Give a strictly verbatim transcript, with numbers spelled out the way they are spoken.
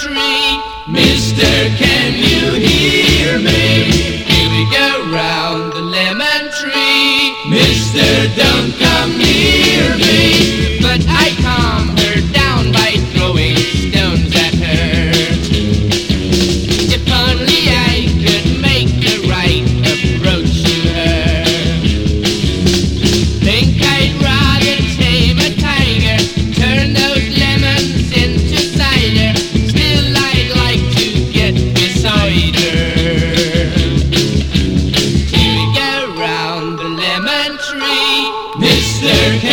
tree. Mister, can you hear me? Here we go round the lemon tree. Mister, don't come near me. But I calm her down by throwing stones at her. If only I could make the right approach to her. Think I'd rather tame a tiger, turn those lemons into cider. Still I'd like to get beside her. Here we go round the lemon tree. Mister